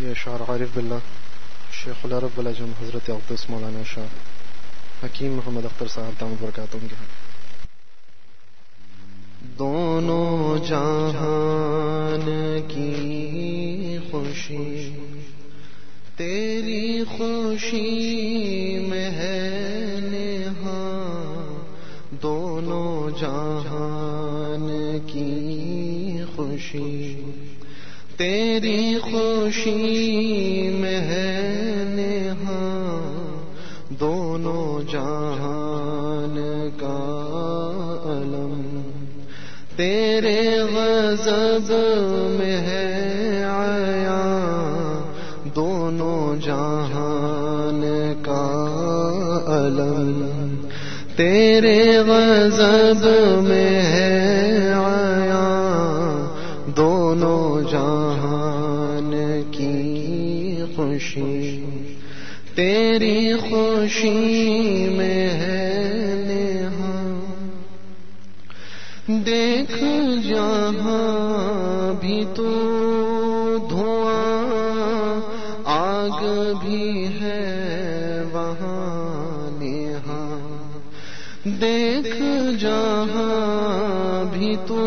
یہ اشعار عارف باللہ شیخ العرب والعجم حضرت عبدالس مولانا شاہ حکیم محمد اختر صاحب دامت برکاتہم کے ہیں۔ دونوں جہان کی خوشی تیری خوشی میں ہے نہاں، دونوں جہان کی خوشی تیری خوشی میں ہے نہاں، دونوں جہان کا علم تیرے غضب میں ہے عیاں، دونوں جہان کا علم تیرے غضب میں ہے عیاں، دونوں جہان کی خوشی تیری خوشی میں ہے نہاں۔ دیکھ جہاں بھی تو دھواں آگ بھی ہے وہاں نہاں، دیکھ جہاں بھی تو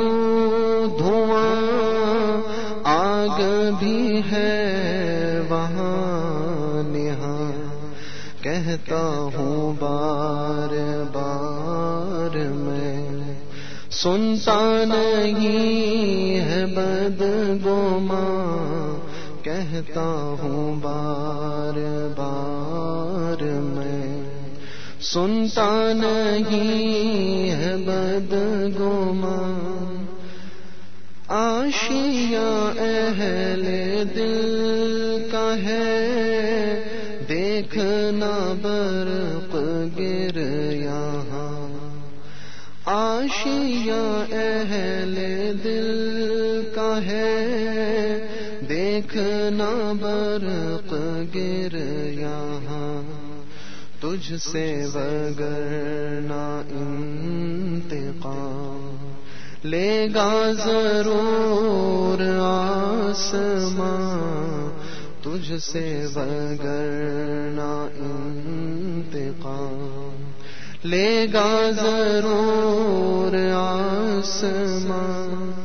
دھواں آگ بھی ہے وہاں نہاں، کہتا ہوں بار بار میں سنتا نہیں ہے بدگماں، کہتا ہوں بار بار میں سنتا نہیں ہے بدگماں، آشیاں اہل دل کا ہے دیکھنا برق گر یہاں، آشیاں اہل دل کا ہے دیکھنا برق گر یہاں، تجھ سے وگرنا انتقام لے گا ضرور آسماں، تجھ سے وگرنا انتقام لے گا ضرور آسماں۔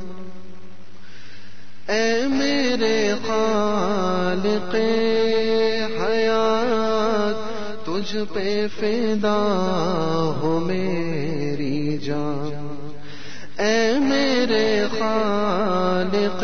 اے میرے خالق حیات تجھ پہ فدا ہو میری جان، اے میرے خالق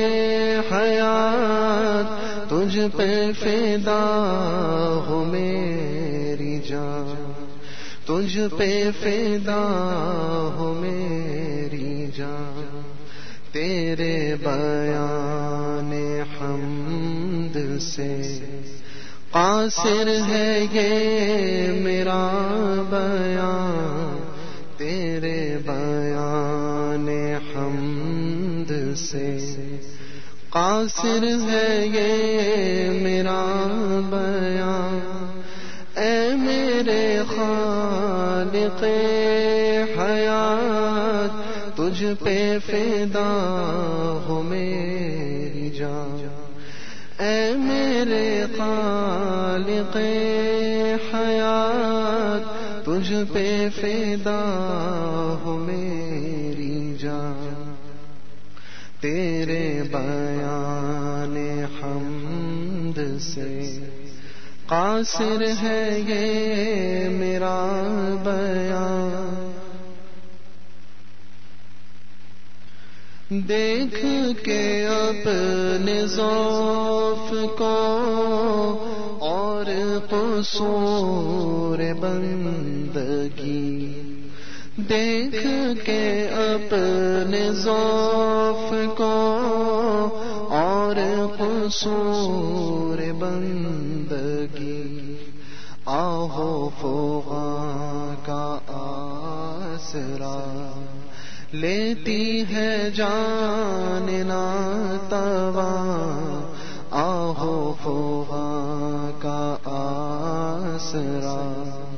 حیات تجھ پہ فدا ہو میری جان، تجھ پہ فدا ہو میری جان، تیرے بیان حمد سے قاصر ہے یہ میرا بیان، تیرے بیان حمد سے قاصر ہے یہ میرا بیان، اے میرے خالق حیات تجھ پہ فدا ہو میری جان، اے میرے خالق حیات تجھ پہ فدا ہو میری جان، تیرے بیان حمد سے قاصر ہے یہ میرا بیان، دیکھ کے اپنے ذوف کو اور قصور بندگی، دیکھ کے اپنے ذوف کو اور قصور بندگی، آہو فغاں کا آسرا لیتی ہے جان ناتواں، آہو فغاں کا آسرا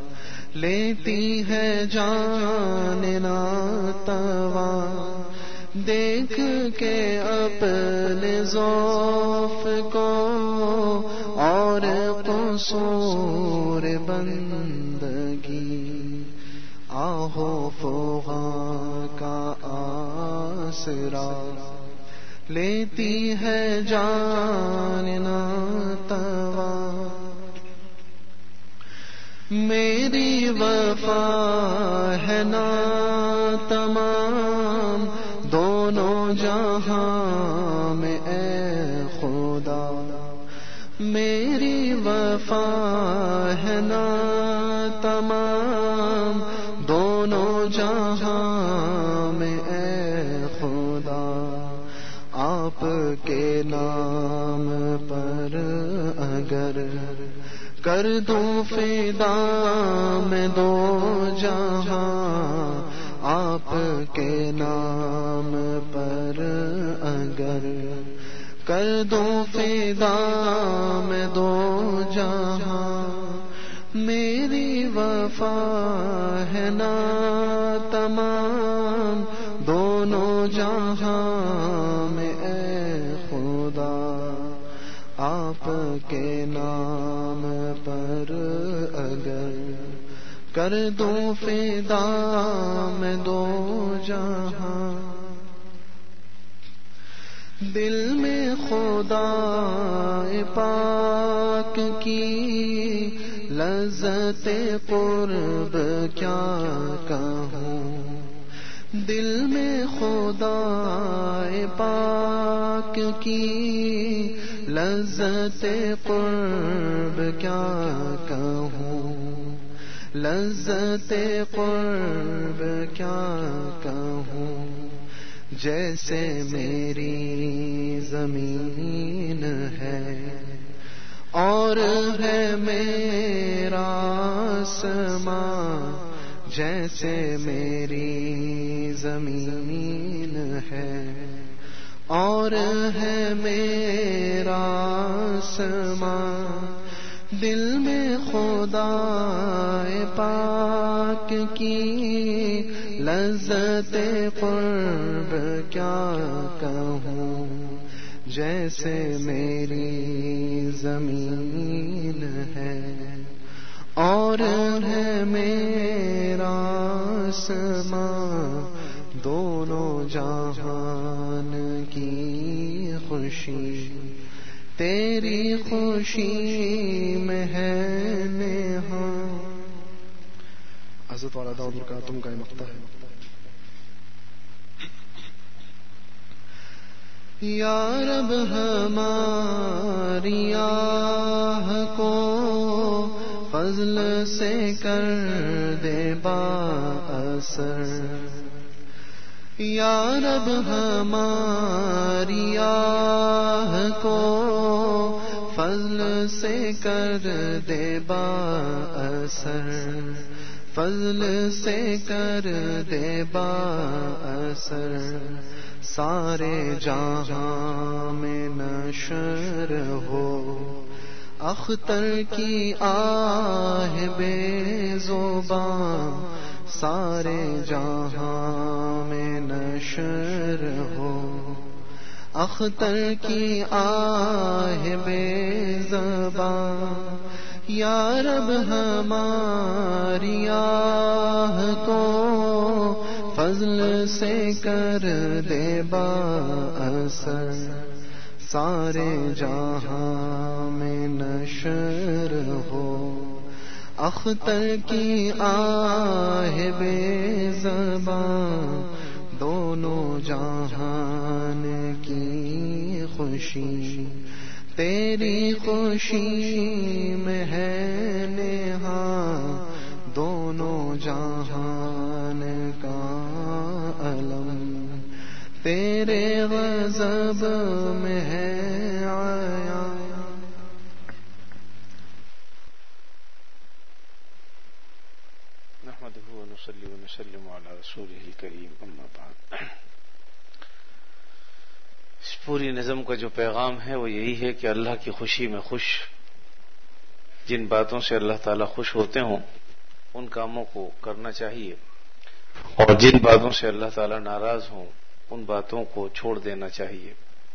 لیتی ہے جان ناتواں، دیکھ کے اپنے ضعف کو اور قصور بندگی، آہو فغاں کا آسرا لیتی ہے جان ناتوا، میری وفا ہے نا تمام دونوں جہاں میں اے خدا، میری وفا ہے نا تمام دونوں جہاں میں اے خدا، آپ کے نام پر اگر کر دوں فدا میں دو جہاں، آپ کے نام پر اگر کر دوں فدا میں دو جہاں، میری وفا ہے نا تمام دونوں جہاں میں اے خدا، آپ کے نام پر اگر کر دوں فدا میں دو جہاں، دل میں خدا پاک کی لذت قرب کیا کہوں، دل میں خدا پاک کی لذت قرب کیا کہوں، لذت قرب کیا کہوں، جیسے میری زمین ہے اور ہے میرا آسمان، جیسے میری زمین ہے اور ہے میرا آسمان، دل میں خدا پاک کی لذت قرب کیا کہوں، جیسے میری زمین ہے اور ہے میرا آسمان، دونوں جہان کی خوشی تیری خوشی میں ہے نہاں۔ حضرت والا داؤد برکاتہم کا مقطع ہے۔ یا رب ہماری آہ کو فضل سے کر دے با اثر، یا رب ہماری آہ کو فضل سے کر دے با اثر، فضل سے کر دے با اثر، سارے جہاں میں نشر ہو اختر کی آہ بے زباں، سارے جہاں میں نشر ہو اختر کی آہ بے زباں، یا رب ہماری آہ کو فضل سے کر دے با اثر، سارے جہاں میں نشر ہو اختر کی آہ بے زباں، دونوں جہان کی خوشی تیری خوشی میں ہے نہاں، دونوں جہان کا علم تیرے غضب میں ہے آیا۔ نحمده ونصلي ونسلم على رسوله الكريم، اما بعد۔ اس پوری نظم کا جو پیغام ہے وہ یہی ہے کہ اللہ کی خوشی میں خوش، جن باتوں سے اللہ تعالیٰ خوش ہوتے ہوں ان کاموں کو کرنا چاہیے، اور جن باتوں سے اللہ تعالیٰ ناراض ہوں ان باتوں کو چھوڑ دینا چاہیے۔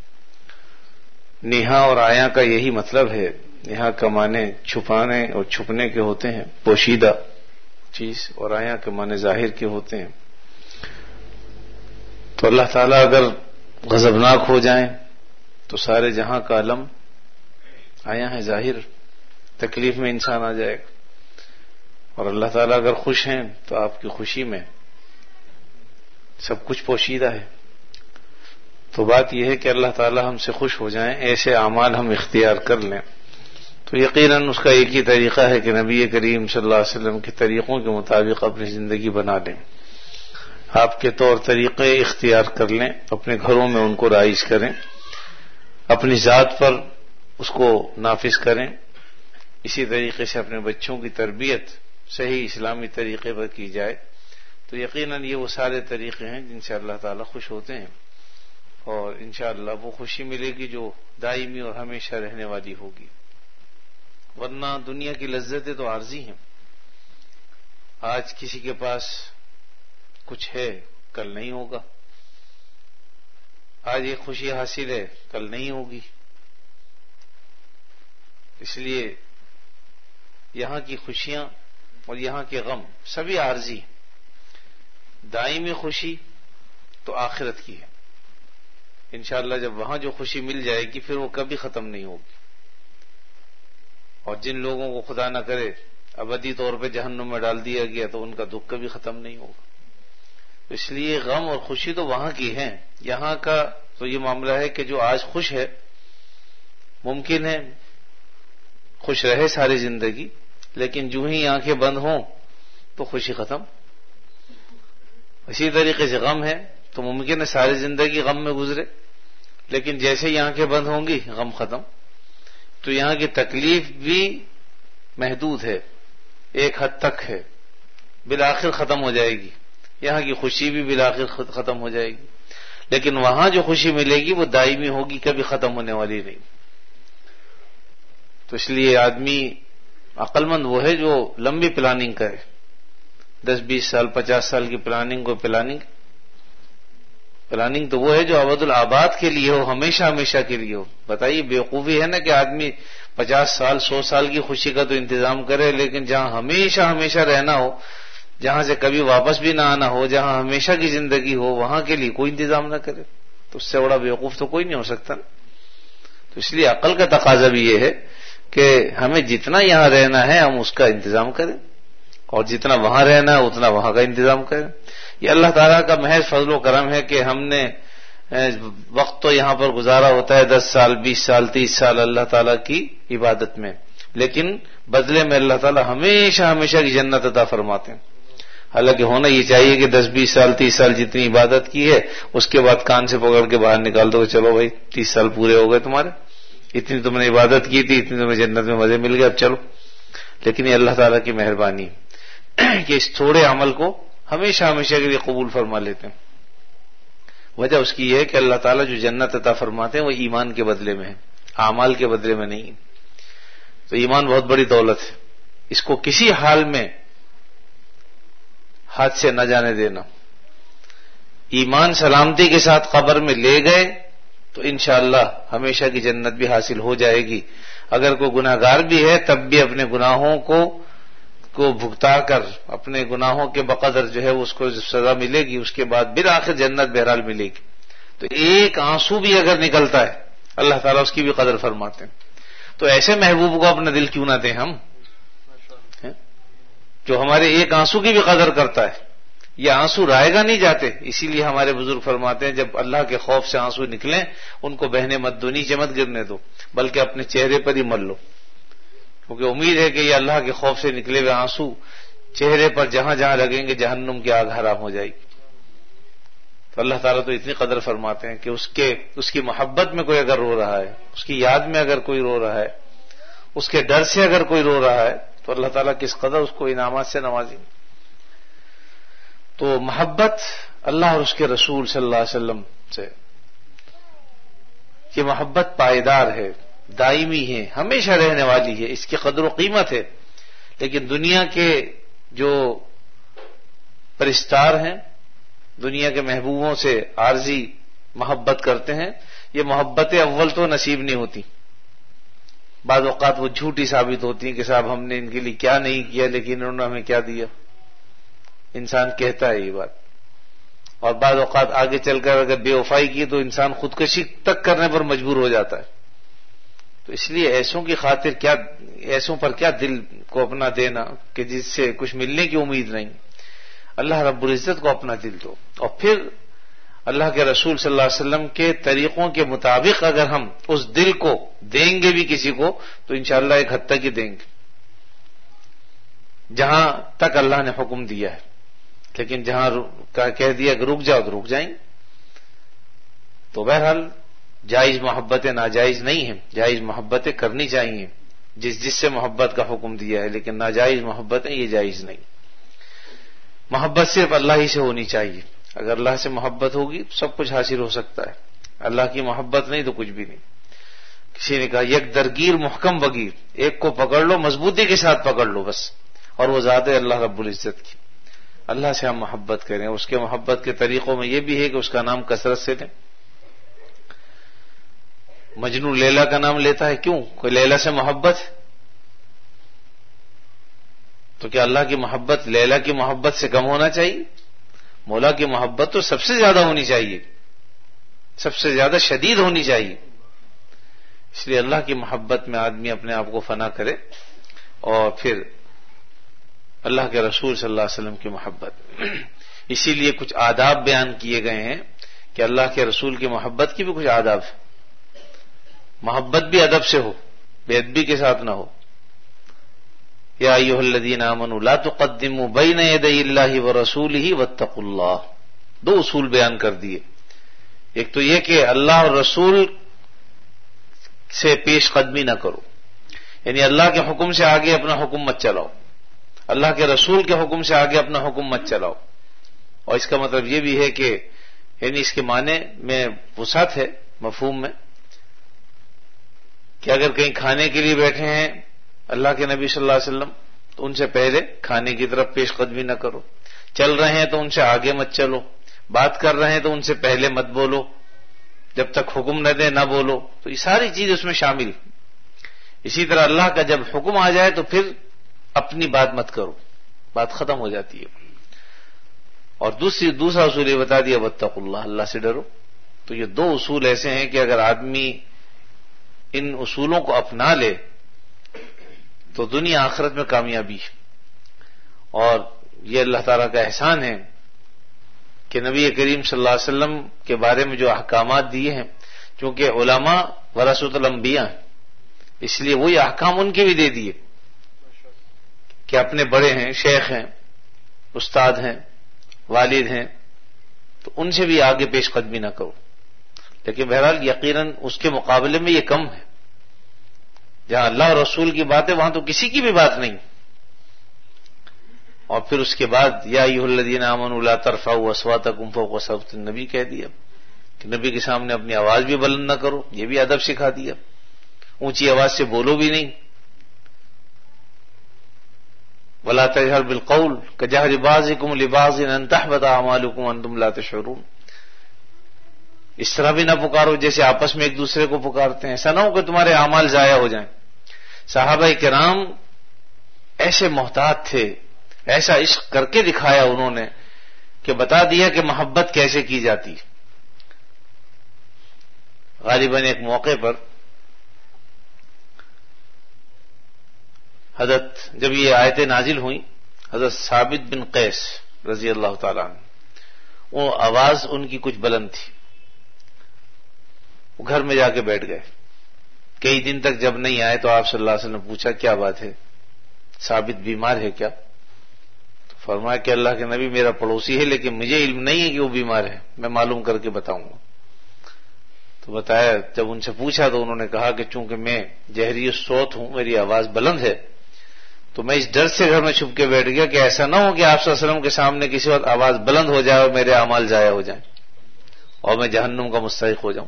نیہا اور آیا کا یہی مطلب ہے۔ نیہا کا معنی چھپانے اور چھپنے کے ہوتے ہیں، پوشیدہ چیز، اور آیا کے معنی ظاہر کے ہوتے ہیں۔ تو اللہ تعالیٰ اگر غضبناک ہو جائیں تو سارے جہاں کا علم آیا ہے، ظاہر، تکلیف میں انسان آ جائے گا، اور اللہ تعالیٰ اگر خوش ہیں تو آپ کی خوشی میں سب کچھ پوشیدہ ہے۔ تو بات یہ ہے کہ اللہ تعالیٰ ہم سے خوش ہو جائیں، ایسے اعمال ہم اختیار کر لیں، تو یقیناً اس کا ایک ہی طریقہ ہے کہ نبی کریم صلی اللہ علیہ وسلم کے طریقوں کے مطابق اپنی زندگی بنا لیں۔ آپ کے طور طریقے اختیار کر لیں، اپنے گھروں میں ان کو رائج کریں، اپنی ذات پر اس کو نافذ کریں، اسی طریقے سے اپنے بچوں کی تربیت صحیح اسلامی طریقے پر کی جائے، تو یقیناً یہ وہ سارے طریقے ہیں جن سے اللہ تعالیٰ خوش ہوتے ہیں، اور انشاءاللہ وہ خوشی ملے گی جو دائمی اور ہمیشہ رہنے والی ہوگی۔ ورنہ دنیا کی لذتیں تو عارضی ہیں، آج کسی کے پاس کچھ ہے، کل نہیں ہوگا، آج ایک خوشی حاصل ہے، کل نہیں ہوگی، اس لیے یہاں کی خوشیاں اور یہاں کے غم سبھی عارضی ہیں۔ دائمی خوشی تو آخرت کی ہے، انشاءاللہ جب وہاں جو خوشی مل جائے گی پھر وہ کبھی ختم نہیں ہوگی، اور جن لوگوں کو خدا نہ کرے ابدی طور پہ جہنم میں ڈال دیا گیا تو ان کا دکھ کبھی ختم نہیں ہوگا۔ اس لیے غم اور خوشی تو وہاں کی ہیں، یہاں کا تو یہ معاملہ ہے کہ جو آج خوش ہے ممکن ہے خوش رہے ساری زندگی، لیکن جو ہی آنکھیں بند ہوں تو خوشی ختم۔ اسی طریقے سے غم ہے تو ممکن ہے ساری زندگی غم میں گزرے، لیکن جیسے ہی آنکھیں بند ہوں گی غم ختم۔ تو یہاں کی تکلیف بھی محدود ہے، ایک حد تک ہے، بالآخر ختم ہو جائے گی، یہاں کی خوشی بھی بالآخر ختم ہو جائے گی، لیکن وہاں جو خوشی ملے گی وہ دائمی ہوگی، کبھی ختم ہونے والی نہیں۔ تو اس لیے آدمی عقل مند وہ ہے جو لمبی پلاننگ کرے، 10-20 سال 50 سال کی پلاننگ کو پلاننگ تو وہ ہے جو ابد الآباد کے لیے ہو، ہمیشہ ہمیشہ کے لیے ہو۔ بتائیے بیوقوفی ہے نا کہ آدمی 50 سال 100 سال کی خوشی کا تو انتظام کرے، لیکن جہاں ہمیشہ ہمیشہ رہنا ہو، جہاں سے کبھی واپس بھی نہ آنا ہو، جہاں ہمیشہ کی زندگی ہو، وہاں کے لیے کوئی انتظام نہ کرے، تو اس سے بڑا بیوقوف تو کوئی نہیں ہو سکتا نا۔ تو اس لیے عقل کا تقاضا بھی یہ ہے کہ ہمیں جتنا یہاں رہنا ہے ہم اس کا انتظام کریں، اور جتنا وہاں رہنا ہے اتنا وہاں کا انتظام کریں۔ یہ اللہ تعالیٰ کا محض فضل و کرم ہے کہ ہم نے وقت تو یہاں پر گزارا ہوتا ہے 10 سال 20 سال 30 سال اللہ تعالیٰ کی عبادت میں، لیکن بدلے میں اللہ تعالیٰ ہمیشہ ہمیشہ کی جنت عطا فرماتے ہیں۔ حالانکہ ہونا یہ چاہیے کہ 10-20 سال 30 سال جتنی عبادت کی ہے اس کے بعد کان سے پکڑ کے باہر نکال دو کہ چلو بھائی 30 سال پورے ہو گئے تمہارے، اتنی تم نے عبادت کی تھی، اتنی تمہیں جنت میں مزے مل گئے، اب چلو۔ لیکن یہ اللہ تعالیٰ کی مہربانی کہ اس تھوڑے عمل کو ہمیشہ ہمیشہ کے لیے قبول فرما لیتے ہیں۔ وجہ اس کی یہ ہے کہ اللہ تعالیٰ جو جنت عطا فرماتے ہیں وہ ایمان کے بدلے میں ہے، اعمال کے بدلے میں نہیں۔ تو ایمان بہت بڑی دولت ہے، اس کو کسی حال میں ہاتھ سے نہ جانے دینا۔ ایمان سلامتی کے ساتھ قبر میں لے گئے تو انشاءاللہ ہمیشہ کی جنت بھی حاصل ہو جائے گی۔ اگر کوئی گناہ گار بھی ہے تب بھی اپنے گناہوں کو بھگتا کر اپنے گناہوں کے بقدر جو ہے اس کو سزا ملے گی، اس کے بعد بالآخر جنت بہرحال ملے گی۔ تو ایک آنسو بھی اگر نکلتا ہے اللہ تعالیٰ اس کی بھی قدر فرماتے ہیں۔ تو ایسے محبوب کو اپنا دل کیوں نہ دیں ہم، جو ہمارے ایک آنسو کی بھی قدر کرتا ہے۔ یہ آنسو رائے گا نہیں جاتے، اسی لیے ہمارے بزرگ فرماتے ہیں جب اللہ کے خوف سے آنسو نکلیں ان کو بہنے مت دو، نیچے مت گرنے دو، بلکہ اپنے چہرے پر ہی مل لو، کیونکہ امید ہے کہ یہ اللہ کے خوف سے نکلے ہوئے آنسو چہرے پر جہاں جہاں لگیں گے جہنم کی آگ حرام ہو جائے گی۔ تو اللہ تعالیٰ تو اتنی قدر فرماتے ہیں کہ اس کی محبت میں کوئی اگر رو رہا ہے، اس کی یاد میں اگر کوئی رو رہا ہے، اس کے ڈر سے اگر کوئی رو رہا ہے تو اللہ تعالیٰ کس قدر اس کو انعامات سے نوازیں گے۔ تو محبت اللہ اور اس کے رسول صلی اللہ علیہ وسلم سے، یہ محبت پائیدار ہے، دائمی ہے، ہمیشہ رہنے والی ہے، اس کی قدر و قیمت ہے۔ لیکن دنیا کے جو پرستار ہیں دنیا کے محبوبوں سے عارضی محبت کرتے ہیں، یہ محبتیں اول تو نصیب نہیں ہوتی، بعض اوقات وہ جھوٹی ثابت ہوتی ہیں کہ صاحب ہم نے ان کے لیے کیا نہیں کیا لیکن انہوں نے ہمیں کیا دیا، انسان کہتا ہے یہ بات، اور بعض اوقات آگے چل کر اگر بے وفائی کی تو انسان خودکشی تک کرنے پر مجبور ہو جاتا ہے۔ تو اس لیے ایسوں کی خاطر کیا، ایسوں پر کیا دل کو اپنا دینا کہ جس سے کچھ ملنے کی امید نہیں، اللہ رب العزت کو اپنا دل دو، اور پھر اللہ کے رسول صلی اللہ علیہ وسلم کے طریقوں کے مطابق اگر ہم اس دل کو دیں گے بھی کسی کو تو انشاءاللہ ایک حد تک ہی دیں گے، جہاں تک اللہ نے حکم دیا ہے، لیکن جہاں کہہ دیا کہ رک جاؤ تو رک جائیں۔ تو بہرحال جائز محبتیں ناجائز نہیں ہیں، جائز محبتیں کرنی چاہیے جس سے محبت کا حکم دیا ہے، لیکن ناجائز محبتیں یہ جائز نہیں۔ محبت صرف اللہ ہی سے ہونی چاہیے، اگر اللہ سے محبت ہوگی تو سب کچھ حاصل ہو سکتا ہے، اللہ کی محبت نہیں تو کچھ بھی نہیں۔ کسی نے کہا یک درگیر محکم بگیر، ایک کو پکڑ لو مضبوطی کے ساتھ پکڑ لو بس، اور وہ ذات ہے اللہ رب العزت کی۔ اللہ سے ہم محبت کریں، اس کے محبت کے طریقوں میں یہ بھی ہے کہ اس کا نام کثرت سے لیں۔ مجنو لیلا کا نام لیتا ہے کیوں؟ کوئی لیلا سے محبت، تو کیا اللہ کی محبت لیلا کی محبت سے کم ہونا چاہیے؟ مولا کی محبت تو سب سے زیادہ ہونی چاہیے، سب سے زیادہ شدید ہونی چاہیے۔ اس لیے اللہ کی محبت میں آدمی اپنے آپ کو فنا کرے، اور پھر اللہ کے رسول صلی اللہ علیہ وسلم کی محبت۔ اسی لیے کچھ آداب بیان کیے گئے ہیں کہ اللہ کے رسول کی محبت کی بھی کچھ آداب ہے، محبت بھی ادب سے ہو، بے ادبی کے ساتھ نہ ہو۔ یا ایھا الذین آمنوا لا تقدموا بین یدی اللہ ورسولہ واتقوا اللہ، دو اصول بیان کر دیے۔ ایک تو یہ کہ اللہ اور رسول سے پیش قدمی نہ کرو، یعنی اللہ کے حکم سے آگے اپنا حکم مت چلاؤ، اللہ کے رسول کے حکم سے آگے اپنا حکم مت چلاؤ۔ اور اس کا مطلب یہ بھی ہے کہ یعنی اس کے معنی میں وسعت ہے مفہوم میں، کہ اگر کہیں کھانے کے لیے بیٹھے ہیں اللہ کے نبی صلی اللہ علیہ وسلم تو ان سے پہلے کھانے کی طرف پیش قدمی نہ کرو، چل رہے ہیں تو ان سے آگے مت چلو، بات کر رہے ہیں تو ان سے پہلے مت بولو، جب تک حکم نہ دیں نہ بولو، تو یہ ساری چیز اس میں شامل۔ اسی طرح اللہ کا جب حکم آ جائے تو پھر اپنی بات مت کرو، بات ختم ہو جاتی ہے۔ اور دوسرا اصول یہ بتا دیا واتقوا اللہ، اللہ سے ڈرو۔ تو یہ دو اصول ایسے ہیں کہ اگر آدمی ان اصولوں کو اپنا لے تو دنیا آخرت میں کامیابی ہے۔ اور یہ اللہ تعالیٰ کا احسان ہے کہ نبی کریم صلی اللہ علیہ وسلم کے بارے میں جو احکامات دیے ہیں، چونکہ علماء ورثۃ الانبیاء ہیں، اس لیے وہی احکام ان کے بھی دے دیے کہ اپنے بڑے ہیں، شیخ ہیں، استاد ہیں، والد ہیں، تو ان سے بھی آگے پیش قدمی نہ کرو۔ لیکن بہرحال یقیناً اس کے مقابلے میں یہ کم ہے، جہاں اللہ اور رسول کی بات ہے وہاں تو کسی کی بھی بات نہیں۔ اور پھر اس کے بعد یا ایھا الذین آمنوا لا ترفعوا اصواتکم فوق صوت النبی کہہ دیا کہ نبی کے سامنے اپنی آواز بھی بلند نہ کرو، یہ بھی ادب سکھا دیا، اونچی آواز سے بولو بھی نہیں۔ ولا تجہر بالقول کجہر بعضکم لبعض ان تحبط اعمالکم وانتم لا تشعرون، اس طرح بھی نہ پکارو جیسے آپس میں ایک دوسرے کو پکارتے ہیں، ایسا نہ ہو کہ تمہارے اعمال ضائع ہو جائیں۔ صحابہ کرام ایسے محتاط تھے، ایسا عشق کر کے دکھایا انہوں نے کہ بتا دیا کہ محبت کیسے کی جاتی۔ غالباً ایک موقع پر حضرت جب یہ آیتیں نازل ہوئیں، حضرت ثابت بن قیس رضی اللہ تعالیٰ عنہ، وہ آواز ان کی کچھ بلند تھی، وہ گھر میں جا کے بیٹھ گئے۔ کئی دن تک جب نہیں آئے تو آپ صلی اللہ علیہ وسلم نے پوچھا کیا بات ہے، ثابت بیمار ہے کیا؟ تو فرمایا کہ اللہ کے نبی میرا پڑوسی ہے لیکن مجھے علم نہیں ہے کہ وہ بیمار ہے، میں معلوم کر کے بتاؤں گا۔ تو بتایا، جب ان سے پوچھا تو انہوں نے کہا کہ چونکہ میں جہری الصوت ہوں، میری آواز بلند ہے، تو میں اس ڈر سے گھر میں چھپ کے بیٹھ گیا کہ ایسا نہ ہو کہ آپ صلی اللہ علیہ وسلم کے سامنے کسی وقت آواز بلند ہو جائے اور میرے اعمال ضائع ہو جائیں اور میں جہنم کا مستحق ہو جاؤں۔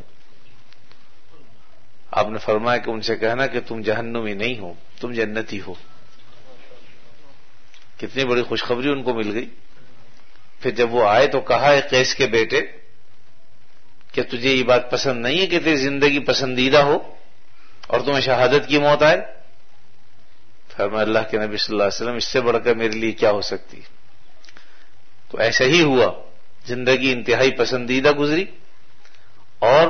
آپ نے فرمایا کہ ان سے کہنا کہ تم جہنمی نہیں ہو، تم جنتی ہو۔ کتنی بڑی خوشخبری ان کو مل گئی۔ پھر جب وہ آئے تو کہا ہے قیس کے بیٹے کہ تجھے یہ بات پسند نہیں ہے کہ تیری زندگی پسندیدہ ہو اور تمہیں شہادت کی موت آئے؟ فرمایا اللہ کے نبی صلی اللہ علیہ وسلم اس سے بڑھ کر میرے لیے کیا ہو سکتی؟ تو ایسا ہی ہوا، زندگی انتہائی پسندیدہ گزری، اور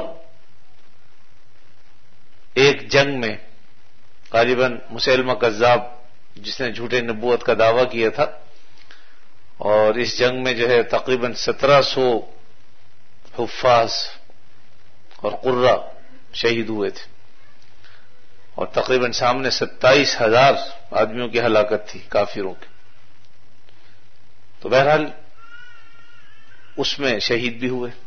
ایک جنگ میں غالباً مسیلمہ کذاب جس نے جھوٹے نبوت کا دعویٰ کیا تھا، اور اس جنگ میں جو ہے تقریباً 1700 حفاظ اور قرہ شہید ہوئے تھے، اور تقریباً سامنے 27,000 آدمیوں کی ہلاکت تھی کافروں کی۔ تو بہرحال اس میں شہید بھی ہوئے۔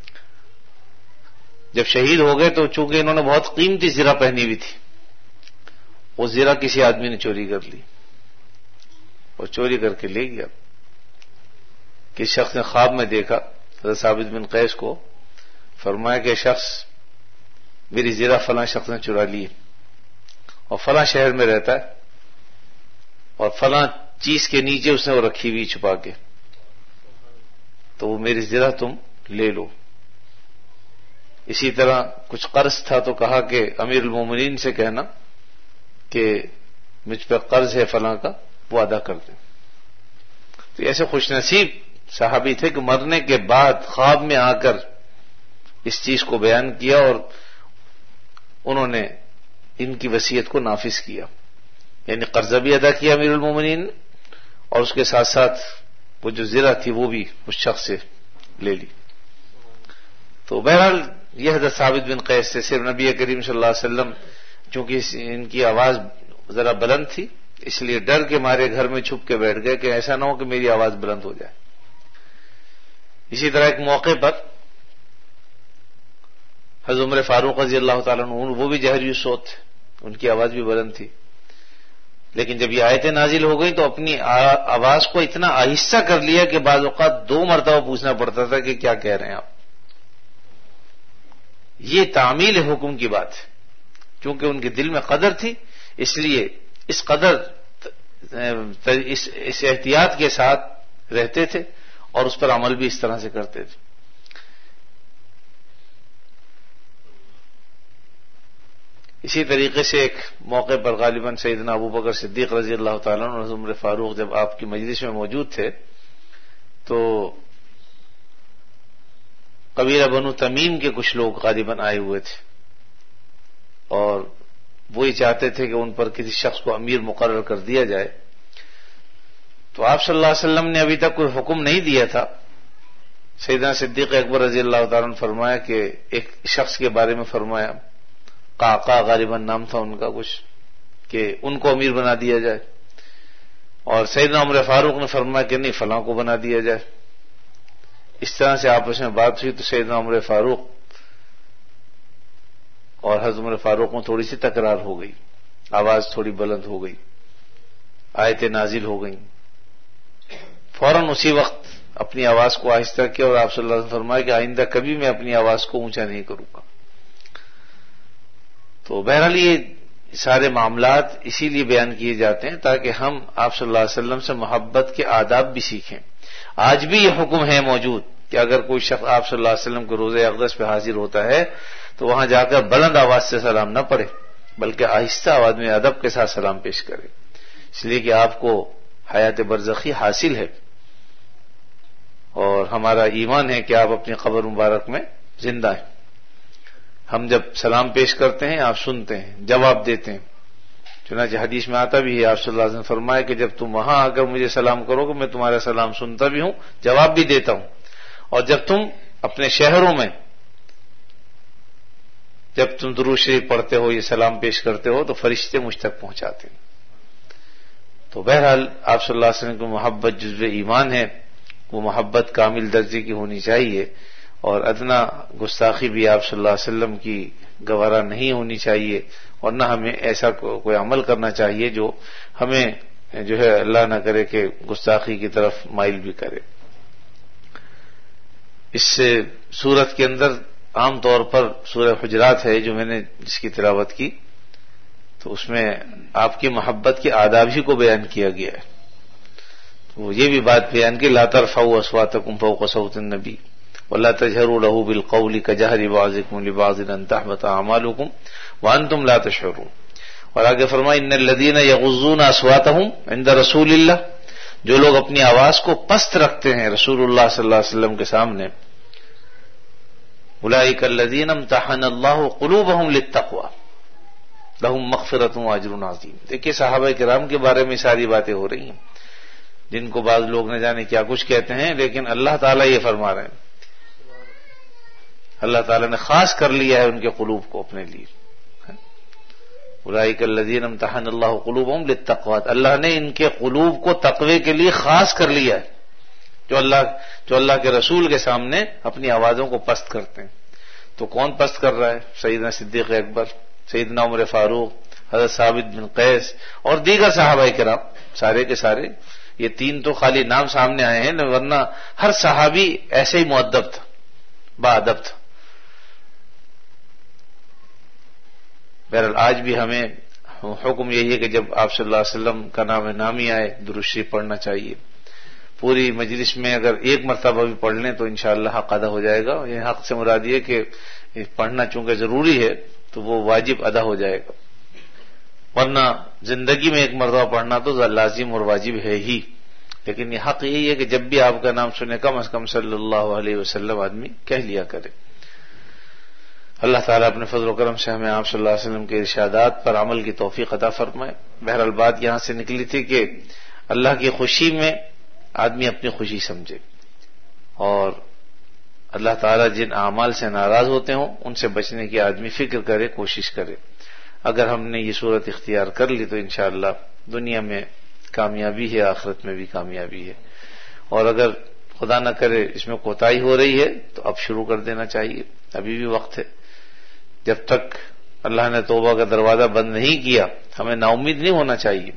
جب شہید ہو گئے تو چونکہ انہوں نے بہت قیمتی زرہ پہنی ہوئی تھی، وہ زرہ کسی آدمی نے چوری کر لی اور چوری کر کے لے گیا۔ کسی شخص نے خواب میں دیکھا حضرت ثابت بن قیس کو، فرمایا کہ شخص میری زرہ فلاں شخص نے چرا لی اور فلاں شہر میں رہتا ہے اور فلاں چیز کے نیچے اس نے وہ رکھی ہوئی چھپا کے، تو وہ میری زرہ تم لے لو۔ اسی طرح کچھ قرض تھا تو کہا کہ امیر المومنین سے کہنا کہ مجھ پہ قرض ہے فلاں کا، وہ ادا کر دیں۔ تو ایسے خوش نصیب صحابی تھے کہ مرنے کے بعد خواب میں آ کر اس چیز کو بیان کیا اور انہوں نے ان کی وصیت کو نافذ کیا، یعنی قرضہ بھی ادا کیا امیر المومنین اور اس کے ساتھ ساتھ وہ جو زرہ تھی وہ بھی اس شخص سے لے لی۔ تو بہرحال یہ حضرت ثابت بن قیس سے صرف نبی کریم صلی اللہ علیہ وسلم چونکہ ان کی آواز ذرا بلند تھی اس لیے ڈر کے مارے گھر میں چھپ کے بیٹھ گئے کہ ایسا نہ ہو کہ میری آواز بلند ہو جائے۔ اسی طرح ایک موقع پر حضرت عمر فاروق رضی اللہ تعالیٰ عنہ وہ بھی جہری صوت تھے، ان کی آواز بھی بلند تھی، لیکن جب یہ آیتیں نازل ہو گئی تو اپنی آواز کو اتنا آہستہ کر لیا کہ بعض اوقات 2 مرتبہ پوچھنا پڑتا تھا کہ کیا کہہ رہے ہیں آپ۔ یہ تعمیل حکم کی بات ہے، چونکہ ان کے دل میں قدر تھی اس لیے اس قدر اس احتیاط کے ساتھ رہتے تھے اور اس پر عمل بھی اس طرح سے کرتے تھے۔ اسی طریقے سے ایک موقع پر غالباً سیدنا ابو بکر صدیق رضی اللہ تعالیٰ عنہ اور عمر فاروق جب آپ کی مجلس میں موجود تھے تو قبیلہ بنو تمیم کے کچھ لوگ غالباً آئے ہوئے تھے اور وہی چاہتے تھے کہ ان پر کسی شخص کو امیر مقرر کر دیا جائے۔ تو آپ صلی اللہ علیہ وسلم نے ابھی تک کوئی حکم نہیں دیا تھا۔ سیدنا صدیق اکبر رضی اللہ تعالیٰ نے فرمایا کہ ایک شخص کے بارے میں فرمایا، قعقاع غالباً نام تھا ان کا کچھ، کہ ان کو امیر بنا دیا جائے، اور سیدنا عمر فاروق نے فرمایا کہ نہیں فلاں کو بنا دیا جائے۔ اس طرح سے آپس میں بات ہوئی تو سیدنا عمر فاروق اور حضرت عمر فاروق میں تھوڑی سی تکرار ہو گئی، آواز تھوڑی بلند ہو گئی، آیتیں نازل ہو گئیں۔ فوراً اسی وقت اپنی آواز کو آہستہ کیا اور آپ صلی اللہ علیہ وسلم نے فرمایا کہ آئندہ کبھی میں اپنی آواز کو اونچا نہیں کروں گا۔ تو بہرحال یہ سارے معاملات اسی لیے بیان کیے جاتے ہیں تاکہ ہم آپ صلی اللہ علیہ وسلم سے محبت کے آداب بھی سیکھیں۔ آج بھی یہ حکم ہے موجود کہ اگر کوئی شخص آپ صلی اللہ علیہ وسلم کے روضہ اقدس پہ حاضر ہوتا ہے تو وہاں جا کر بلند آواز سے سلام نہ پڑھے بلکہ آہستہ آواز میں ادب کے ساتھ سلام پیش کرے، اس لیے کہ آپ کو حیات برزخی حاصل ہے اور ہمارا ایمان ہے کہ آپ اپنی قبر مبارک میں زندہ ہیں۔ ہم جب سلام پیش کرتے ہیں آپ سنتے ہیں، جواب دیتے ہیں، چنانچہ حدیث میں آتا بھی ہے آپ صلی اللہ علیہ وسلم نے فرمایا کہ جب تم وہاں آ کر مجھے سلام کرو گے میں تمہارا سلام سنتا بھی ہوں، جواب بھی دیتا ہوں، اور جب تم اپنے شہروں میں جب تم درود شریف پڑھتے ہو یہ سلام پیش کرتے ہو تو فرشتے مجھ تک پہنچاتے ہیں۔ تو بہرحال آپ صلی اللہ علیہ وسلم کی محبت جزو ایمان ہے، وہ محبت کامل درجے کی ہونی چاہیے اور ادنا گستاخی بھی آپ صلی اللہ علیہ وسلم کی گوارا نہیں ہونی چاہیے، اور نہ ہمیں ایسا کوئی عمل کرنا چاہیے جو ہمیں جو ہے اللہ نہ کرے کہ گستاخی کی طرف مائل بھی کرے۔ اس سورت کے اندر عام طور پر سورہ حجرات ہے جو میں نے جس کی تلاوت کی، تو اس میں آپ کی محبت کے آداب ہی کو بیان کیا گیا ہے۔ وہ یہ بھی بات بیان کی لا ترفعوا اصواتکم فوق صوت النبی ولا تجهروا له بالقول كجهر بعضكم لبعض ان تحبط اعمالكم وانتم لا تشعرون. اور آگے فرمایا ان الذين يغضون اصواتهم عند رسول اللہ، جو لوگ اپنی آواز کو پست رکھتے ہیں رسول اللہ صلی اللہ علیہ وسلم کے سامنے، اولئک الذین امتحن اللہ قلوبهم للتقوى لهم مغفرۃ واجر عظیم. دیکھیے صحابہ کرام کے بارے میں ساری باتیں ہو رہی ہیں جن کو بعض لوگ نہ جانے کیا کچھ کہتے ہیں، لیکن اللہ تعالیٰ یہ فرما رہے ہیں، اللہ تعالیٰ نے خاص کر لیا ہے ان کے قلوب کو اپنے لیے. اولئک الذین امتحن اللہ قلوبهم للتقوى، اللہ نے ان کے قلوب کو تقوی کے لیے خاص کر لیا ہے، جو اللہ کے رسول کے سامنے اپنی آوازوں کو پست کرتے ہیں. تو کون پست کر رہا ہے؟ سیدنا صدیق اکبر، سیدنا عمر فاروق، حضرت ثابت بن قیس اور دیگر صحابہ کرام، سارے کے سارے. یہ تین تو خالی نام سامنے آئے ہیں، ورنہ ہر صحابی ایسے ہی مؤدب تھا، باادب تھا. بہرحال آج بھی ہمیں حکم یہی ہے کہ جب آپ صلی اللہ علیہ وسلم کا نام نامی آئے درود شریف پڑھنا چاہیے. پوری مجلس میں اگر ایک مرتبہ بھی پڑھ لیں تو انشاءاللہ حق ادا ہو جائے گا. یہ حق سے مراد یہ کہ پڑھنا چونکہ ضروری ہے تو وہ واجب ادا ہو جائے گا، ورنہ زندگی میں ایک مرتبہ پڑھنا تو لازم اور واجب ہے ہی. لیکن یہ حق یہی ہے کہ جب بھی آپ کا نام سنے کم از کم صلی اللہ علیہ وسلم آدمی کہہ لیا کرے. اللہ تعالیٰ اپنے فضل و کرم سے ہمیں آپ صلی اللہ علیہ وسلم کے ارشادات پر عمل کی توفیق عطا فرمائے. بہرحال بات یہاں سے نکلی تھی کہ اللہ کی خوشی میں آدمی اپنی خوشی سمجھے، اور اللہ تعالیٰ جن اعمال سے ناراض ہوتے ہوں ان سے بچنے کی آدمی فکر کرے، کوشش کرے. اگر ہم نے یہ صورت اختیار کر لی تو انشاءاللہ دنیا میں کامیابی ہے، آخرت میں بھی کامیابی ہے. اور اگر خدا نہ کرے اس میں کوتاہی ہو رہی ہے تو اب شروع کر دینا چاہیے، ابھی بھی وقت ہے. جب تک اللہ نے توبہ کا دروازہ بند نہیں کیا ہمیں نا امید نہیں ہونا چاہیے.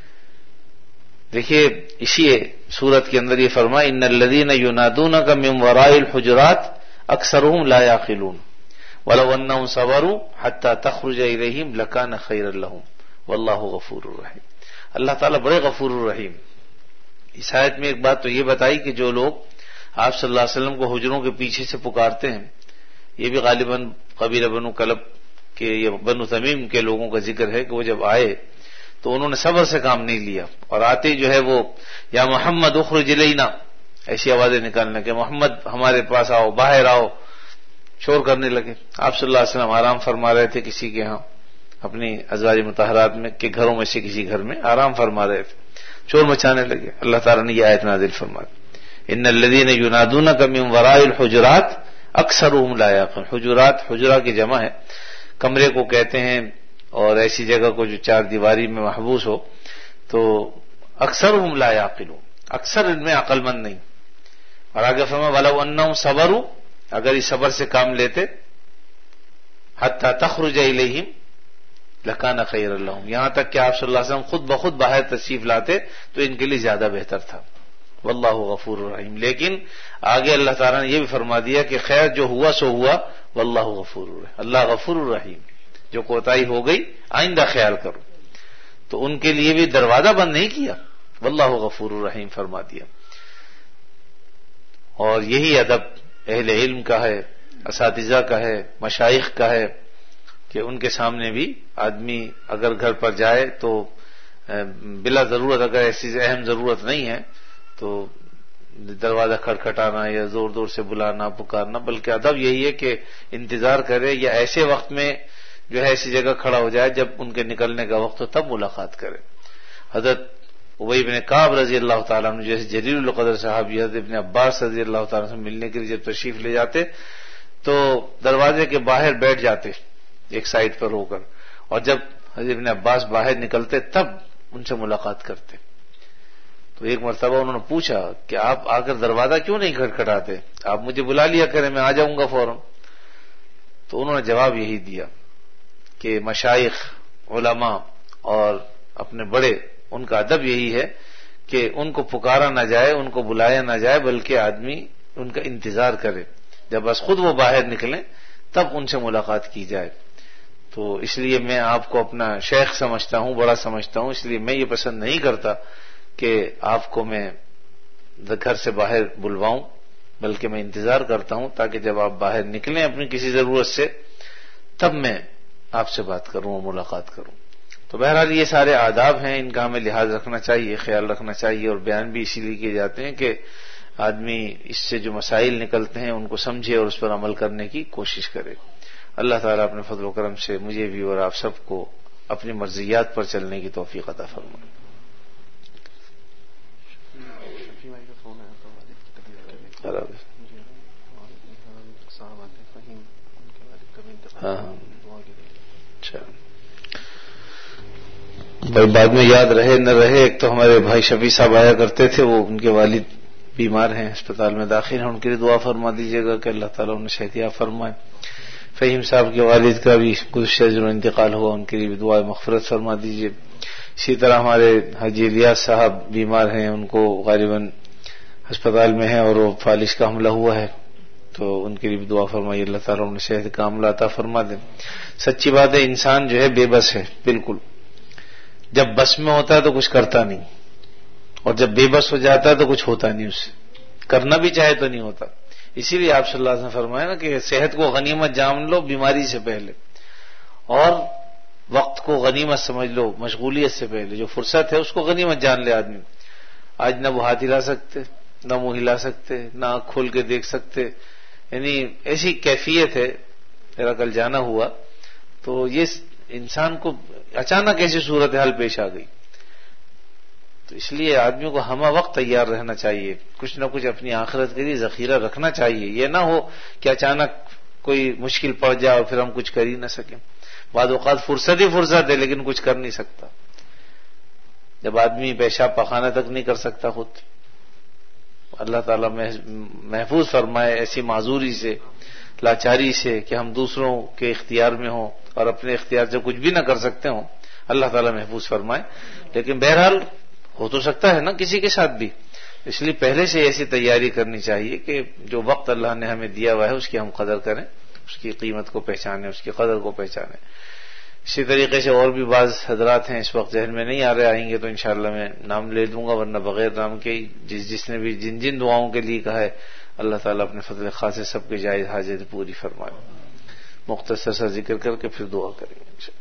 دیکھیے اسی سورت کے اندر یہ فرمایا ان الذین ینادونک من وراء الحجرات اکثرهم لا یعقلون ولو انهم صبروا حتى تخرج الیہم لکان خیرا لهم واللہ غفور الرحیم. اللہ تعالیٰ بڑے غفور الرحیم. اس آیت میں ایک بات تو یہ بتائی کہ جو لوگ آپ صلی اللہ علیہ وسلم کو حجروں کے پیچھے سے پکارتے ہیں، یہ بھی غالباً قبیلہ بنو کلب کے یا بنو تمیم کے لوگوں کا ذکر ہے کہ وہ جب آئے تو انہوں نے صبر سے کام نہیں لیا، اور آتے جو ہے وہ یا محمد اخرج الینا ایسی آوازیں نکالنے کہ محمد ہمارے پاس آؤ، باہر آؤ، شور کرنے لگے. آپ صلی اللہ علیہ وسلم آرام فرما رہے تھے کسی کے ہاں، اپنی ازواج مطہرات میں کے گھروں میں سے کسی گھر میں آرام فرما رہے تھے، شور مچانے لگے. اللہ تعالیٰ نے یہ آیت نازل فرمائی ان الذین ینادونک من وراء الحجرات اکثرهم لا یعقلون. حجرات کی جمع ہے، کمرے کو کہتے ہیں، اور ایسی جگہ کو جو چار دیواری میں محبوس ہو. تو اکثرهم لا یعقلون، اکثر ان میں عقل مند نہیں. اور آگے فرمایا ولو انہم صبروا، اگر اس صبر سے کام لیتے حتی تخرج الیہم لکان خیر لہم، یہاں تک کہ آپ صلی اللہ علیہ وسلم خود بخود باہر تشریف لاتے تو ان کے لیے زیادہ بہتر تھا. واللہ غفور الرحیم. لیکن آگے اللہ تعالیٰ نے یہ بھی فرما دیا کہ خیر جو ہوا سو ہوا، واللہ غفور الرحیم، اللہ غفور الرحیم. جو کوتاہی ہو گئی آئندہ خیال کرو. تو ان کے لیے بھی دروازہ بند نہیں کیا، واللہ غفور الرحیم فرما دیا. اور یہی ادب اہل علم کا ہے، اساتذہ کا ہے، مشائخ کا ہے کہ ان کے سامنے بھی آدمی اگر گھر پر جائے تو بلا ضرورت، اگر ایسی اہم ضرورت نہیں ہے تو دروازہ کھٹکھٹانا یا زور زور سے بلانا پکارنا، بلکہ ادب یہی ہے کہ انتظار کرے، یا ایسے وقت میں جو ہے ایسی جگہ کھڑا ہو جائے جب ان کے نکلنے کا وقت ہو تب ملاقات کرے. حضرت ابی بن کعب رضی اللہ تعالیٰ عنہ جیسے جلیل القدر صحابی حضرت ابن عباس رضی اللہ تعالیٰ سے ملنے کے لیے جب تشریف لے جاتے تو دروازے کے باہر بیٹھ جاتے ایک سائڈ پر ہو کر، اور جب حضرت ابن عباس باہر نکلتے تب ان سے ملاقات کرتے. تو ایک مرتبہ انہوں نے پوچھا کہ آپ آ کر دروازہ کیوں نہیں کھٹکھٹاتے، آپ مجھے بلا لیا کریں، میں آ جاؤں گا فوراً. تو انہوں نے جواب یہی دیا کہ مشائخ، علماء اور اپنے بڑے، ان کا ادب یہی ہے کہ ان کو پکارا نہ جائے، ان کو بلایا نہ جائے، بلکہ آدمی ان کا انتظار کرے، جب بس خود وہ باہر نکلیں تب ان سے ملاقات کی جائے. تو اس لیے میں آپ کو اپنا شیخ سمجھتا ہوں، بڑا سمجھتا ہوں، اس لیے میں یہ پسند نہیں کرتا کہ آپ کو میں گھر سے باہر بلواؤں، بلکہ میں انتظار کرتا ہوں تاکہ جب آپ باہر نکلیں اپنی کسی ضرورت سے تب میں آپ سے بات کروں اور ملاقات کروں۔ تو بہرحال یہ سارے آداب ہیں، ان کا ہمیں لحاظ رکھنا چاہیے، خیال رکھنا چاہیے، اور بیان بھی اسی لیے کیے جاتے ہیں کہ آدمی اس سے جو مسائل نکلتے ہیں ان کو سمجھے اور اس پر عمل کرنے کی کوشش کرے۔ اللہ تعالیٰ اپنے فضل و کرم سے مجھے بھی اور آپ سب کو اپنی مرضیات پر چلنے کی توفیق عطا فرمائے۔ ہاں اچھا بھائی، بعد میں یاد رہے نہ رہے، ایک تو ہمارے بھائی شفیع صاحب آیا کرتے تھے، وہ ان کے والد بیمار ہیں، اسپتال میں داخل ہیں، ان کے لیے دعا فرما دیجیے گا کہ اللہ تعالیٰ انہیں صحت فرمائے۔ فہیم صاحب کے والد کا بھی گزشتہ دنوں انتقال ہوا، ان کے لیے بھی دعا مغفرت فرما دیجیے۔ اسی طرح ہمارے حاجی الیاس صاحب بیمار ہیں، ان کو غالباً ہسپتال میں ہیں اور وہ فالج کا حملہ ہوا ہے، تو ان کے لیے بھی دعا فرمائیے، اللہ تعالیٰ انہیں صحت کاملہ عطا فرما دیں۔ سچی بات ہے، انسان جو ہے بے بس ہے، بالکل جب بس میں ہوتا ہے تو کچھ کرتا نہیں، اور جب بے بس ہو جاتا ہے تو کچھ ہوتا نہیں، اس سے کرنا بھی چاہے تو نہیں ہوتا۔ اسی لیے آپ صلی اللہ علیہ وسلم نے فرمایا نا کہ صحت کو غنیمت جان لو بیماری سے پہلے، اور وقت کو غنیمت سمجھ لو مشغولیت سے پہلے۔ جو فرصت ہے اس کو غنیمت جان لے آدمی۔ آج نہ وہ ہاتھ ہلا سکتے، نہ منہ ہلا سکتے، نہ آنکھ کھول کے دیکھ سکتے، یعنی ایسی کیفیت ہے۔ میرا کل جانا ہوا تو یہ انسان کو اچانک ایسی صورتحال پیش آ گئی، تو اس لیے آدمی کو ہمہ وقت تیار رہنا چاہیے، کچھ نہ کچھ اپنی آخرت کے لیے ذخیرہ رکھنا چاہیے۔ یہ نہ ہو کہ اچانک کوئی مشکل پڑ جائے اور پھر ہم کچھ کر ہی نہ سکیں۔ بعض اوقات فرصت ہی فرصت ہے لیکن کچھ کر نہیں سکتا، جب آدمی پیشاب پخانہ تک نہیں کر سکتا خود۔ اللہ تعالیٰ محفوظ فرمائے ایسی معذوری سے، لاچاری سے کہ ہم دوسروں کے اختیار میں ہوں اور اپنے اختیار سے کچھ بھی نہ کر سکتے ہوں، اللہ تعالیٰ محفوظ فرمائے۔ لیکن بہرحال ہو تو سکتا ہے نا کسی کے ساتھ بھی، اس لیے پہلے سے ایسی تیاری کرنی چاہیے کہ جو وقت اللہ نے ہمیں دیا ہوا ہے اس کی ہم قدر کریں، اس کی قیمت کو پہچانیں، اس کی قدر کو پہچانیں۔ اسی طریقے سے اور بھی بعض حضرات ہیں، اس وقت ذہن میں نہیں آ رہے، آئیں گے تو انشاءاللہ میں نام لے دوں گا، ورنہ بغیر نام کے جس نے بھی جن دعاؤں کے لیے کہا ہے، اللہ تعالیٰ اپنے فضل خاص سے سب کے جائز حاجت پوری فرمائے۔ مختصر سا ذکر کر کے پھر دعا کریں گے انشاءاللہ۔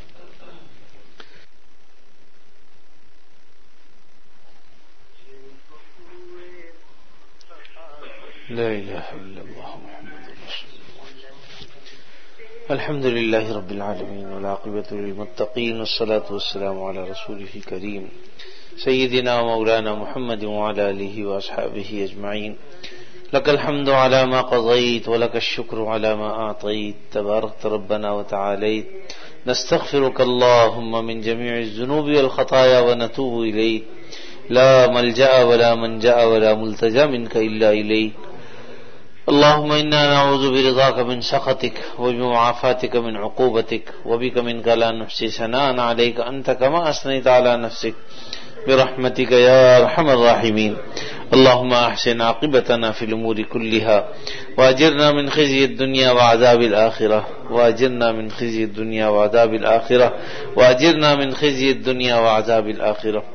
لا الہ الا اللہ محمد رسول اللہ۔ الحمد للہ رب العالمین والعاقبۃ للمتقین والصلاة والسلام علی رسولہ کریم سیدنا مولانا محمد وعلی آلہ واصحابہ اجمعین۔ لک الحمد علی ما قضیت ولک الشکر علی ما اعطیت، تبارکت ربنا وتعالیت، نستغفرک اللہم من جمیع الذنوب والخطایا ونتوب الیک، لا ملجأ ولا منجأ ولا ملتجا منک الا الیک، اللهم إنا نعوذ برضاك من سخطك وبمعافاتك من عقوبتك وبك منك لا نحصي ثناء عليك أنت كما أثنيت على نفسك برحمتك يا أرحم الراحمين، اللهم أحسن عاقبتنا في الأمور كلها وأجرنا من خزي الدنيا وعذاب الآخرة، وأجرنا من خزي الدنيا وعذاب الآخرة، وأجرنا من خزي الدنيا وعذاب الآخرة،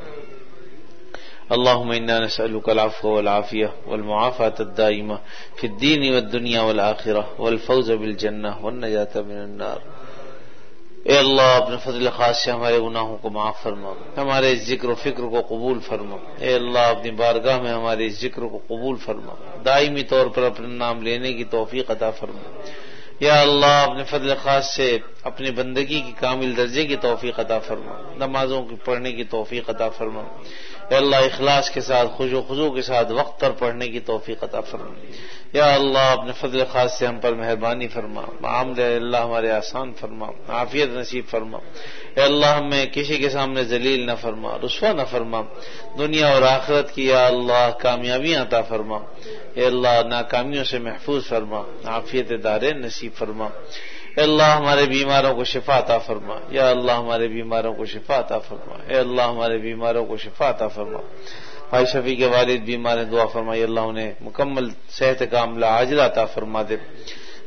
اللهم إنا نسألك العفو والعافية والمعافاة الدائمة في الدين والدنيا والآخرة والفوز بالجنة والنجاة من النار۔ اے اللہ اپنے فضل خاص سے ہمارے گناہوں کو معاف فرما، ہمارے ذکر و فکر کو قبول فرما، اے اللہ اپنی بارگاہ میں ہمارے ذکر کو قبول فرما، دائمی طور پر اپنا نام لینے کی توفیق عطا فرما، یا اللہ اپنے فضل خاص سے اپنی بندگی کی کامل درجے کی توفیق عطا فرما، نمازوں کی پڑھنے کی توفیق عطا فرما، یا اللہ اخلاص کے ساتھ خشوع و خضوع کے ساتھ وقت پر پڑھنے کی توفیق عطا فرما، یا اللہ اپنے فضل خاص سے ہم پر مہربانی فرما، معاملے اللہ ہمارے آسان فرما، عافیت نصیب فرما، اے اللہ ہمیں کسی کے سامنے ذلیل نہ فرما، رسوا نہ فرما، دنیا اور آخرت کی یا اللہ کامیابیاں عطا فرما، اے اللہ ناکامیوں سے محفوظ فرما، عافیت دارین نصیب فرما، اے اللہ ہمارے بیماروں کو شفا عطا فرما، یا اللہ ہمارے بیماروں کو شفا عطا فرما، اے اللہ ہمارے بیماروں کو شفا عطا فرما۔ بھائی شفیع کے والد بیمار ہیں، دعا فرمائیے اللہ انہیں مکمل صحت کاملہ عاجلہ عطا فرما دے۔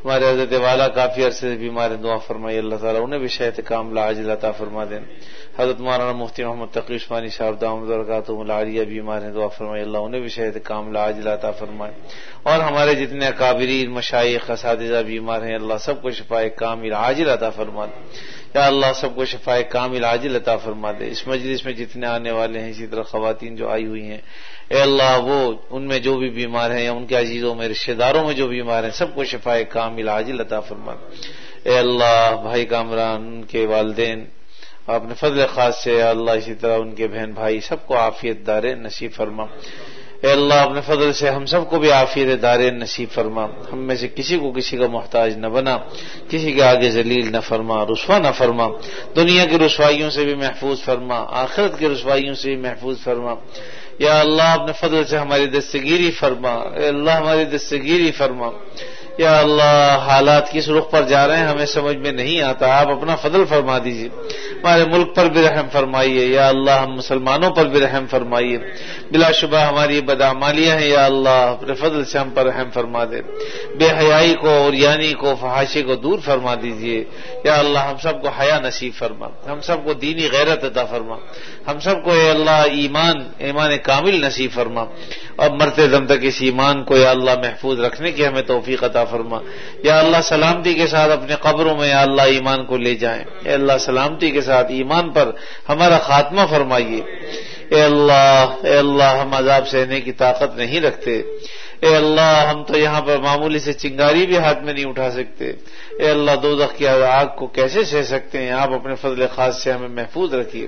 ہمارے حضرت والا کافی عرصے سے بیمار ہیں، دعا فرمائیے اللہ تعالیٰ انہیں بھی صحت کاملہ عاجلہ عطا فرما دیں۔ حضرت مولانا مفتی محمد تقی عثمانی صاحب دامت برکاتہم العالیہ بیمار ہیں، دعا فرمائیے اللہ انہیں بھی صحت کاملہ عاجلہ عطا فرمائے۔ اور ہمارے جتنے اکابرین مشائخ اساتذہ بیمار ہیں اللہ سب کو شفائے کامل عاجل عطا فرما دے، یا اللہ سب کو شفائے کامل عاجل عطا فرما دے۔ اس مجلس میں جتنے آنے والے ہیں، اسی طرح خواتین جو آئی ہوئی ہیں، اے اللہ وہ ان میں جو بھی بیمار ہیں یا ان کے عزیزوں میں رشتہ داروں میں جو بیمار ہیں سب کو شفائے کامل عاجل عطا فرما دے۔ اے اللہ بھائی کامران، ان کے والدین اپنے فضل خاص سے یا اللہ اسی طرح ان کے بہن بھائی سب کو عافیت دارین نصیب فرما۔ اے اللہ اپنے فضل سے ہم سب کو بھی عافیت دارین نصیب فرما، ہم میں سے کسی کو کسی کا محتاج نہ بنا، کسی کے آگے ذلیل نہ فرما، رسوا نہ فرما، دنیا کی رسوائیوں سے بھی محفوظ فرما، آخرت کی رسوائیوں سے بھی محفوظ فرما۔ یا اللہ اپنے فضل سے ہماری دستگیری فرما، اے اللہ ہماری دستگیری فرما۔ یا اللہ حالات کس رخ پر جا رہے ہیں ہمیں سمجھ میں نہیں آتا، آپ اپنا فضل فرما دیجیے، ہمارے ملک پر بھی رحم فرمائیے، یا اللہ ہم مسلمانوں پر بھی رحم فرمائیے، بلا شبہ ہماری بدعمالیاں ہیں، یا اللہ اپنے فضل سے ہم پر رحم فرما دے، بے حیائی کو عریانی کو فحاشی کو دور فرما دیجیے، یا اللہ ہم سب کو حیا نصیب فرما، ہم سب کو دینی غیرت عطا فرما، ہم سب کو اے اللہ ایمان کامل نصیب فرما، اور مرتے دم تک اس ایمان کو یا اللہ محفوظ رکھنے کی ہمیں توفیق عطا فرما۔ یا اللہ سلامتی کے ساتھ اپنے قبروں میں یا اللہ ایمان کو لے جائیں، اے اللہ سلامتی کے ساتھ ایمان پر ہمارا خاتمہ فرمائیے۔ اے اللہ ہم عذاب سہنے کی طاقت نہیں رکھتے، اے اللہ ہم تو یہاں پر معمولی سے چنگاری بھی ہاتھ میں نہیں اٹھا سکتے، اے اللہ دوزخ کی آگ کو کیسے سہ سکتے ہیں، آپ اپنے فضل خاص سے ہمیں محفوظ رکھیے۔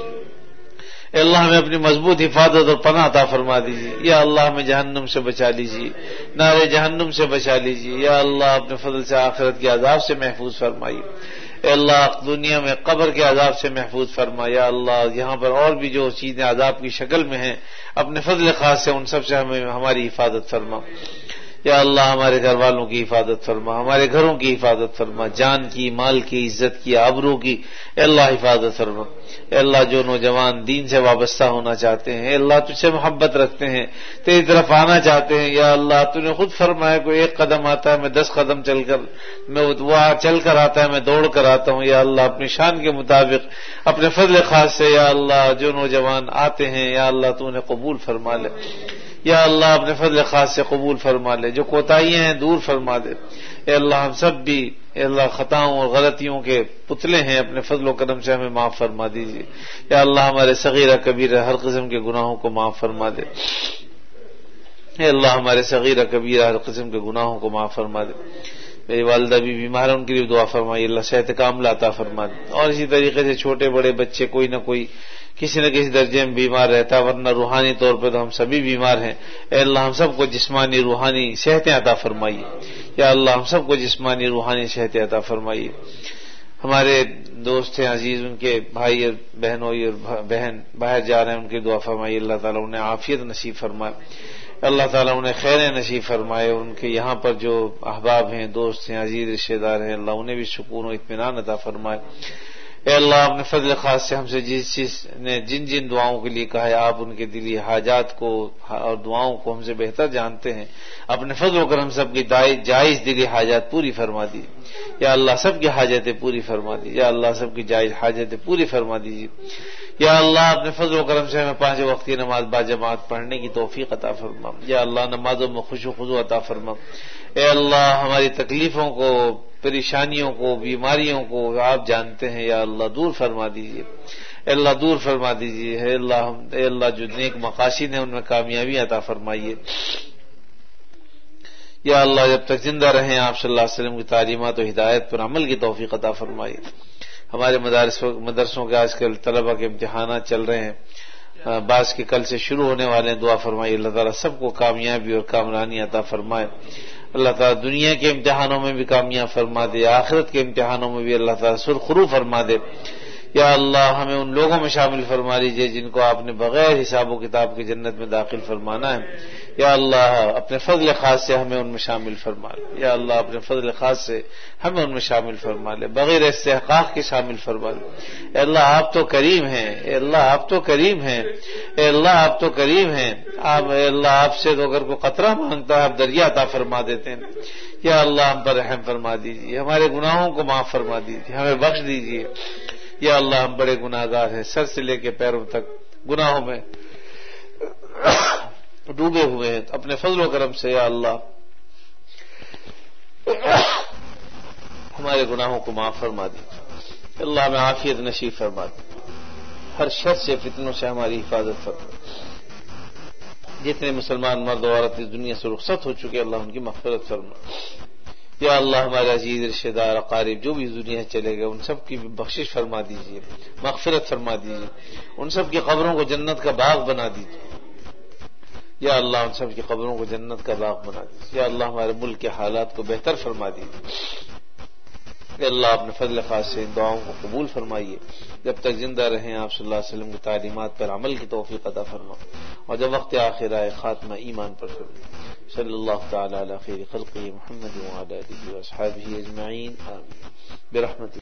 اے اللہ ہمیں اپنی مضبوط حفاظت اور پناہ عطا فرما دیجیے، یا اللہ ہمیں جہنم سے بچا لیجیے، نارے جہنم سے بچا لیجیے، یا اللہ اپنے فضل سے آخرت کے عذاب سے محفوظ فرمائیے، اے اللہ دنیا میں قبر کے عذاب سے محفوظ فرما، یا اللہ یہاں پر اور بھی جو چیزیں عذاب کی شکل میں ہیں اپنے فضل خاص سے ان سب سے ہمیں ہماری حفاظت فرما، یا اللہ ہمارے گھر والوں کی حفاظت فرما، ہمارے گھروں کی حفاظت فرما، جان کی، مال کی، عزت کی، آبرو کی اے اللہ حفاظت فرما۔ اے اللہ جو نوجوان دین سے وابستہ ہونا چاہتے ہیں، اے اللہ تجھ سے محبت رکھتے ہیں، تیری طرف آنا چاہتے ہیں، یا اللہ تو نے خود فرمایا کوئی ایک قدم آتا ہے میں 10 قدم چل کر آتا ہے میں دوڑ کر آتا ہوں، یا اللہ اپنی شان کے مطابق اپنے فضل خاص سے یا اللہ جو نوجوان آتے ہیں یا اللہ تو انہیں قبول فرما لے، یا اللہ اپنے فضل خاص سے قبول فرما لے، جو کوتاہیاں ہیں دور فرما دے۔ اے اللہ ہم سب بھی اے اللہ خطاؤں اور غلطیوں کے پتلے ہیں، اپنے فضل و کرم سے ہمیں معاف فرما دیجیے، یا اللہ ہمارے صغیرہ کبیرہ ہر قسم کے گناہوں کو معاف فرما دے، اے اللہ ہمارے صغیرہ کبیرہ ہر قسم کے گناہوں کو معاف فرما دے۔ میری والدہ بھی بیمار ہیں، ان کے لیے دعا فرمائیے، اللہ صحت کاملہ عطا فرما دے، اور اسی طریقے سے چھوٹے بڑے بچے کوئی نہ کوئی کسی نہ کسی درجے میں بیمار رہتا ہے، ورنہ روحانی طور پہ تو ہم سبھی بیمار ہیں، اے اللہ ہم سب کو جسمانی روحانی صحتیں عطا فرمائیے، یا اللہ ہم سب کو جسمانی روحانی صحتیں عطا فرمائیے۔ ہمارے دوست ہیں عزیز، ان کے بھائی اور بہنوں اور بہن باہر جا رہے ہیں، ان کی دعا فرمائیے، اللہ تعالیٰ انہیں عافیت نصیب فرمائے، اللہ تعالیٰ انہیں خیر نصیب فرمائے، اور ان کے یہاں پر جو احباب ہیں، دوست ہیں، عزیز رشتہ دار ہیں، اللہ انہیں بھی سکون و اطمینان عطا فرمائے۔ اے اللہ اپنے فضل خاص سے ہم سے جن دعاؤں کے لیے کہا ہے آپ ان کے دلی حاجات کو اور دعاؤں کو ہم سے بہتر جانتے ہیں، اپنے فضل و کرم سب کی جائز دلی حاجات پوری فرما دیجیے، یا اللہ سب کی حاجتیں پوری فرما دیجیے، یا اللہ سب کی جائز حاجتیں پوری فرما دیجیے، یا اللہ اپنے فضل و کرم سے ہمیں 5 وقت کی نماز باجماعت پڑھنے کی توفیق عطا فرما، یا اللہ نمازوں میں خوش و خضوع عطا فرما۔ اے اللہ ہماری تکلیفوں کو، پریشانیوں کو، بیماریوں کو آپ جانتے ہیں، یا اللہ دور فرما دیجیے، اے اللہ دور فرما دیجیے، اے اللہ جو نیک مقاصد ہیں ان میں کامیابی عطا فرمائیے، یا اللہ جب تک زندہ رہیں آپ صلی اللہ علیہ وسلم کی تعلیمات و ہدایت پر عمل کی توفیق عطا فرمائیے۔ ہمارے مدرسوں کے آج کل طلبہ کے امتحانات چل رہے ہیں، بعض کے کل سے شروع ہونے والے ہیں، دعا فرمائیے اللہ تعالیٰ سب کو کامیابی اور کامرانی عطا فرمائے، اللہ تعالیٰ دنیا کے امتحانوں میں بھی کامیاب فرما دے، آخرت کے امتحانوں میں بھی اللہ تعالیٰ سرخرو فرما دے، یا اللہ ہمیں ان لوگوں میں شامل فرما لیجیے جن کو آپ نے بغیر حساب و کتاب کی جنت میں داخل فرمانا ہے، یا اللہ اپنے فضل خاص سے ہمیں ان میں شامل فرما لے، یا اللہ اپنے فضل خاص سے ہمیں ان میں شامل فرما لے، بغیر استحقاق کے شامل فرما لے۔ اے اللہ آپ تو کریم ہیں، اے اللہ آپ تو کریم ہیں، اے اللہ آپ تو کریم ہیں، آپ اے اللہ آپ سے تو اگر کوئی قطرہ مانگتا ہے آپ دریا عطا فرما دیتے ہیں۔ یا اللہ ہم پر رحم فرما دیجیے، ہمارے گناہوں کو معاف فرما دیجیے، ہمیں بخش دیجیے۔ یا اللہ ہم بڑے گناہ گار ہیں، سر سے لے کے پیروں تک گناہوں میں ڈوبے ہوئے ہیں، اپنے فضل و کرم سے یا اللہ ہمارے گناہوں کو معاف فرما دیجیے۔ اللہ ہمیں عافیت نصیب فرما دیجیے، ہر شر سے فتنوں سے ہماری حفاظت فرما۔ جتنے مسلمان مرد و عورت اس دنیا سے رخصت ہو چکے اللہ ان کی مغفرت فرما۔ یا اللہ ہمارے عزیز رشتہ دار اقارب جو بھی اس دنیا سے چلے گئے ان سب کی بھی بخشش فرما دیجیے، مغفرت فرما دیجیے، ان سب کی قبروں کو جنت کا باغ بنا دیجیے۔ یا اللہ ان سب کی قبروں کو جنت کا باغ بنا دیجیے۔ یا اللہ ہمارے ملک کے حالات کو بہتر فرما دیجیے۔ یا اللہ اپنے فضل خاص سے ان دعاؤں کو قبول فرمائیے، جب تک زندہ رہیں آپ صلی اللہ علیہ وسلم کی تعلیمات پر عمل کی توفیق عطا فرما، اور جب وقت آخر آئے خاتمہ ایمان پر فرما۔ صلی اللہ تعالی علی خیر خلقہ محمد وعلی آلہ واصحابہ اجمعین آمین برحمتہ۔